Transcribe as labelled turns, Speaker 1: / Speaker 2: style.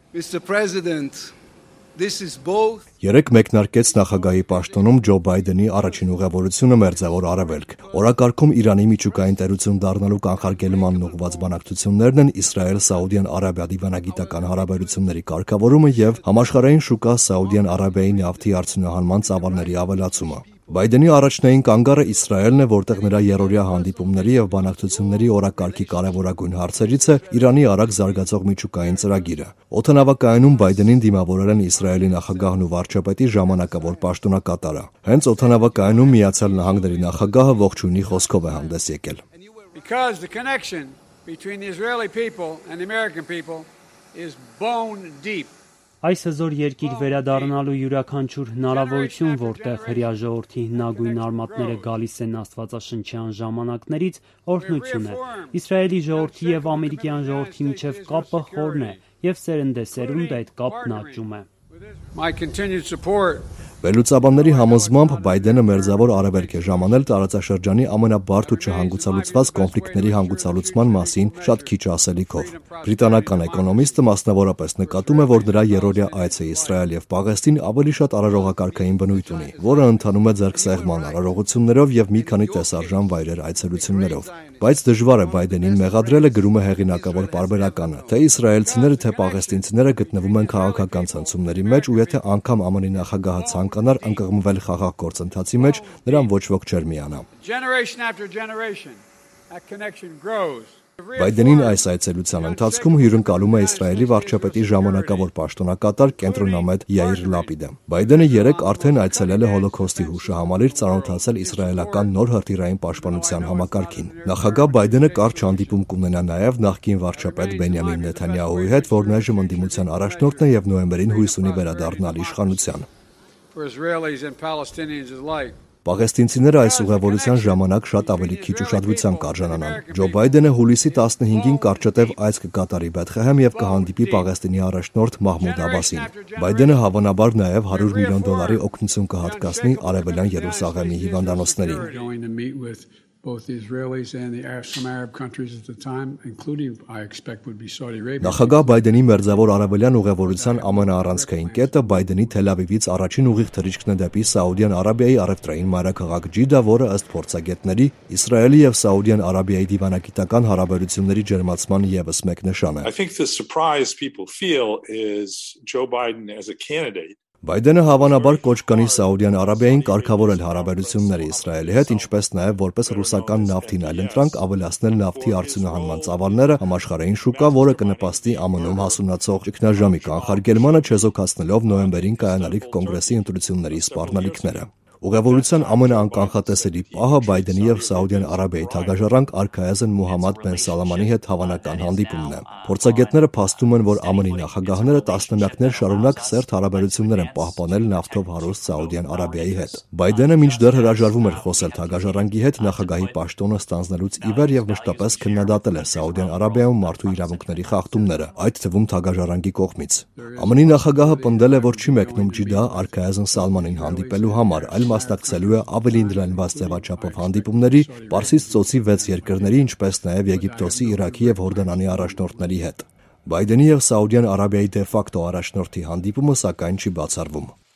Speaker 1: Mr. President, this is both.
Speaker 2: Երեկ մեկնարկեց նախագահի պաշտոնում Ջո Բայդենի առաջին ուղևորությունը Մերձավոր Արևելք։ Օրակարգում Իրանի միջուկային տերություն դառնալու կանխարգելմանն ուղղված բանակցություններն են Իսրայել Սաուդյան Արաբիա դիվանագիտական հարաբերությունների կարգավորումը եւ համաշխարհային շուկա Սաուդյան Արաբիայի նավթի արդյունահանման ծավալների ավելացումը։ Բայդենի առաջնային կանգառը Իսրայելն է, որտեղ նրա երրորդյա հանդիպումների եւ բանակցությունների օրակարգի կարևորագույն հարցերից է Իրանի արագ զարգացող միջուկային ծրագիրը։ Օդանավակայանում Բայդենին դիմավորել են Իսրայելի նախագահն ու վարչապետի ժամանակավոր պաշտոնակատարը։ Հենց օդանավակայանում Միացյալ Նահանգների նախագահը ողջույնի խոսքով է հանդես եկել։
Speaker 3: Because the connection between the Israeli people and the American people is bone deep.
Speaker 4: Այս հզոր երկիր վերադառնալու յուրաքանչյուր հնարավորություն, որտեղ հրեա ժողովրդի հնագույն արմատները գալիս են աստվածաշնչյան ժամանակներից, օրհնություն է։ Իսրայելի ժողովրդի եւ ամերիկյան ժողովրդի միջև կապը խորն է եւ սերնդեսերունդ այդ կապն աճում է։
Speaker 3: My continued support.
Speaker 2: Վերլուծաբանների համոզմամբ Բայդենը Մերձավոր Արևելք է ժամանել տարածաշրջանի ամենաբարդ ու չհանգուցալուծված կոնֆլիկտների հանգուցալուծման մասին շատ քիչ ասելիքով։ Բրիտանական էկոնոմիստը մասնավորապես նկատում է, որ նրա երրորդյա այցը Իսրայել եւ Պաղեստին ավելի շատ արարողակարգային բնույթ ունի, որը ընթանում է ձեռքսեղման արարողություններով եւ մի քանի տեսարժան վայրեր այցելություններով։ Բայց դժվար է Բայդենին մեղադրելը, գրում է հեղինակավոր պարբերականը, թե իսրայելցիները, թե պաղեստինցիները գտնվում են քաղաքական ցնցումների մեջ, ու եթե անգամ ԱՄՆ նախագահը ցանկանար ընկղմվել խաղաղ գործընթացի մեջ, նրան ոչ ոք չէր միանա։
Speaker 3: Generation after generation, that connection grows.
Speaker 2: Բայդենին այս այցելության ընթացքում հյուրընկալում է Իսրայելի վարչապետի ժամանակավոր պաշտոնակատար կենտրոնամետ Յայիր Լապիդը։ Բայդենը երեկ արդեն այցելել է Հոլոքոստի հուշահամալիր ծանոթացել իսրայելական նոր հրթիռային պաշտպանության համակարգին։ Նախագահ Բայդենը կարճ հանդիպում կունենա նաև նախկին վարչապետ Բենյամին Նեթանյահուի հետ, որն այժմ ընդդիմության առաջնորդն է եւ նոյեմբերին հույս ունի վերադառնալ իշխանության։
Speaker 3: For Israelis and Palestinians alike.
Speaker 2: Պաղեստինցիները այս ուղևորության ժամանակ շատ ավելի քիչ ուշադրության կարժանանան։ Ջո Բայդենը հուլիսի 15-ին կարճատև այց կկատարի Բեթխեհեմ եւ կհանդիպի Պաղեստինի առաջնորդ Մահմուդ Աբասին։ Բայդենը հավանաբար նաև $100 միլիոն օգնություն կհատկացնի Արևելյան Երուսաղեմի հիվանդանոցներին։
Speaker 3: Both the Israelis and some Arab countries at the time, including, I expect, would be Saudi Arabia.
Speaker 2: Նախագահ Բայդենի Մերձավոր Արևելյան ուղևորության ամենաառանցքային կետը Բայդենի Թել Ավիվից առաջին ուղիղ թռիչքն է դեպի Սաուդյան Արաբիայի առևտրային մայրաքաղաք Ջիդա, որը ըստ փորձագետների Իսրայելի եւ Սաուդյան Արաբիայի դիվանագիտական հարաբերությունների ջերմացման եւս մեկ նշան է։
Speaker 5: I think the surprise people feel is Joe Biden as a candidate.
Speaker 2: Բայդենը հավանաբար կոչ կանի Սաուդյան Արաբիային կարգավորել հարաբերությունները Իսրայելի հետ, ինչպես նաև որպես ռուսական նավթին այլընտրանք ավելացնել նավթի արդյունահանման ծավալները համաշխարհային շուկա, որը կնպաստի ԱՄՆ-ում հասունացող ճգնաժամի կանխարգելմանը, չեզոքացնելով նոյեմբերին կայանալիք կոնգրեսի ընտրությունների սպառնալիքները։ Ուղևորության ամենաանկանխատեսելի պահը Բայդենի եւ Սաուդյան Արաբիայի թագաժառանգ արքայազն Մուհամմադ բեն Սալամանի հետ հավանական հանդիպումն է։ Փորձագետները փաստում են, որ ԱՄՆ նախագահները տասնամյակներ շարունակ սերտ հարաբերություններ են պահպանել նավթով հարուստ Սաուդյան Արաբիայի հետ։ Բայդենը մինչդեռ հրաժարվում էր խոսել թագաժառանգի հետ նախագահի պաշտոնը ստանձնելուց ի վեր եւ մշտապես քննադատել է Սաուդյան Արաբիայում մարդու իրավունքների խախտումները, այդ թվում թագաժառանգի կողմից։ ԱՄՆ նախագահը պնդել է, որ չի մեկնում Ջիդա արքայազն Սալմանին հանդիպելու համար, այլ մասնակցելու է ավելի ընդլայնված ձևաչափով հանդիպումների Պարսից ծոցի 6 երկրների, ինչպես նաև Եգիպտոսի, Իրաքի եւ Հորդանանի առաջնորդների հետ։ Բայդենի եւ Սաուդյան Արաբիայի դե ֆակտո առաջնորդի հանդիպումը սակայն չի բացառվում։